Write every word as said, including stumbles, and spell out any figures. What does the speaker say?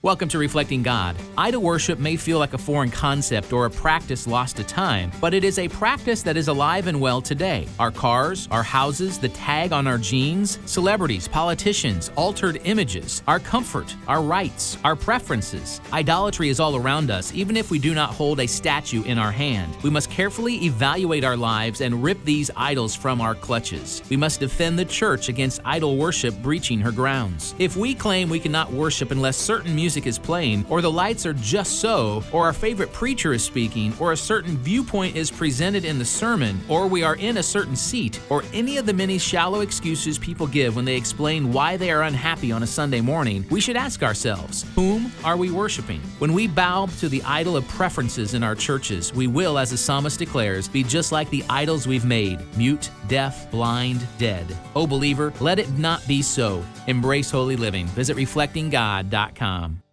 Welcome to Reflecting God. Idol worship may feel like a foreign concept or a practice lost to time, but it is a practice that is alive and well today. Our cars, our houses, the tag on our jeans, celebrities, politicians, altered images, our comfort, our rights, our preferences. Idolatry is all around us, even if we do not hold a statue in our hand. We must carefully evaluate our lives and rip these idols from our clutches. We must defend the church against idol worship breaching her grounds. If we claim we cannot worship unless certain music is playing, or the lights are just so, or our favorite preacher is speaking, or a certain viewpoint is presented in the sermon, or we are in a certain seat, or any of the many shallow excuses people give when they explain why they are unhappy on a Sunday morning, we should ask ourselves, whom are we worshiping? When we bow to the idol of preferences in our churches, we will, as the psalmist declares, be just like the idols we've made, mute, deaf, blind, dead. Oh believer, let it not be so. Embrace holy living. Visit reflecting god dot com.